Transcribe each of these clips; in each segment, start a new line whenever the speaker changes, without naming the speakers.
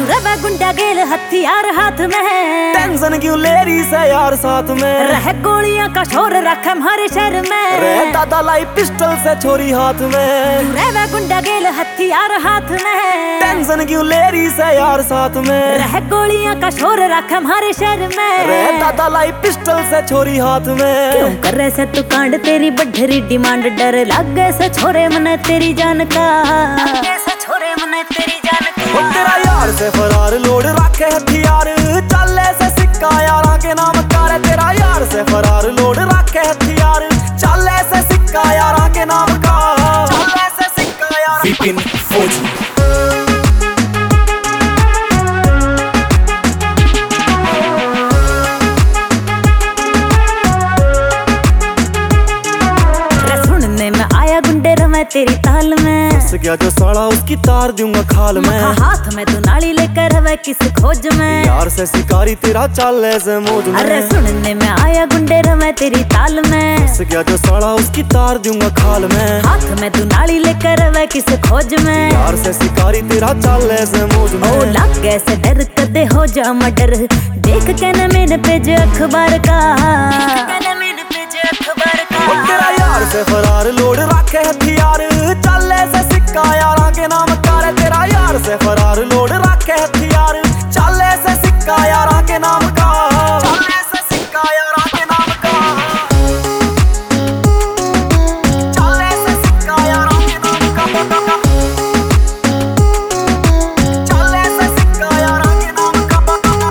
रवा गुंडा गेल हथियार हाथ में है,
टेंशन क्यों ले रही से यार साथ में।
रह गोलियां का शोर रखे हमारे शहर में,
रे दादा लाई पिस्टल से छोरी हाथ में।
रवा गुंडा गेल हथियार हाथ में है,
टेंशन क्यों ले रही से यार साथ में।
रह गोलियां का शोर रखे हमारे शहर में,
रे दादा लाई पिस्टल से छोरी हाथ में।
क्यों कर रहे से तू कांड, तेरी बढ़री डिमांड, डर लागे से छोरे मने तेरी जान का, लागे से छोरे मने तेरी जान का।
तेरा यार से फरार लोड रखे हथियार, चले से सिक्का यारा के नाम का। तेरा यार से फरार लोड रखे हथियार, चले से सिक्का यारा के नाम का, चले से सिक्का यारा। विपिन फौजी
तेरी ताल में
फंस गया जो साला उसकी तार दूंगा खाल में।
हाथ में तू नाली लेकर हवे किस खोज में,
यार से शिकारी तेरा चाल ऐसे मौज में।
अरे सुनने में आया गुंडे रवे तेरी ताल में,
फंस गया जो साला उसकी तार दूंगा खाल में।
हाथ में तू नाली लेकर हवे किस खोज में,
यार से शिकारी तेरा चाल ऐसे मौज में।
ओ लग गए से डर कदे हो जा मडर, देख के न मैंने पेज अखबार का,
तेरा यार से फरार लोड रखे हथियार, चले से सिक्का यारा के नाम का। तेरा यार से फरार लोड रखे हथियार, चले से सिक्का यारा के नाम का, चले से सिक्का यारा के नाम का, चले से सिक्का यारा के नाम का, चले से सिक्का यारा के नाम का।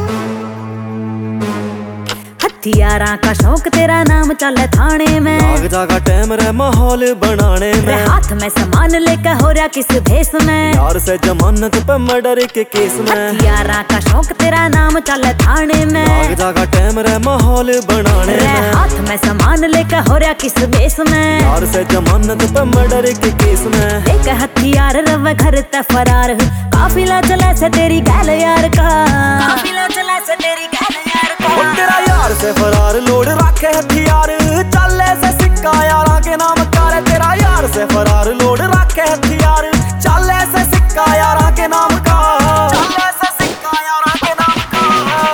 हथियारा का शौक तेरा नाम चले थाने में,
आग जागा टाइम रे माहौल बनाने में।
हाथ में सामान लेकर हो रहा किस भेस में,
यार से जमानत पे मर्डर के केस में।
हथियारा का शौक तेरा नाम चले थाने में,
आग जागा टाइम रे माहौल बनाने में।
हाथ में सामान लेकर हो रहा किस भेस में,
यार से जमानत पे मर्डर के केस में।
एक हथियार रवे घर ते फरार, काफिला चला से तेरी गैल यार का, काफिला चला से तेरी गैल यार का।
तेरा यार से फरार लोड रखे हथियार, चले से सिक्का यारा के नाम का। तेरा यार से फरार लोड रखे हथियार, चले से सिक्का यारा के नाम का, चले से सिक्का यारा के नाम का।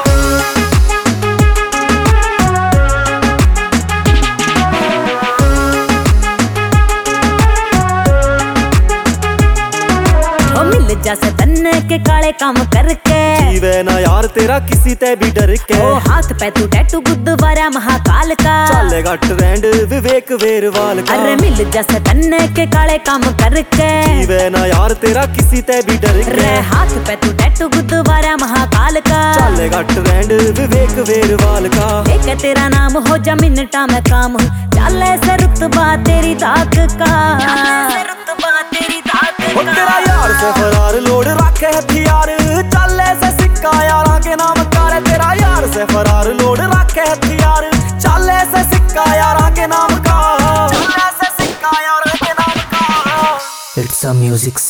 ओ मिल जा से तन्ने के काले काम करके,
जीवे ना यार तेरा किसी ते भी डर के।
ओ हाथ पे तू टैटू गुरुद्वारा महाकाल का,
चलेगा ट्रेंड विवेक वेरवाल का।
अरे मिल जा से तन्ने के काले काम करके,
जीवे ना यार तेरा किसी ते भी डर के।
हाथ पे तू टैटू गुरुद्वारा महाकाल का,
चलेगा ट्रेंड विवेक वेरवाल का।
एक तेरा नाम हो जा मिनटा में काम, चले से रुतबा तेरी ताक का, रुतबा तेरी ताक का।
तेरा यार से फरार लोड रखे हथियार, चले से सिक्का यारा के नाम का। तेरा यार से फरार लोड रखे हथियार, चले से सिक्का यारा के नाम का, चले से सिक्का यारा के नाम का।
It's a music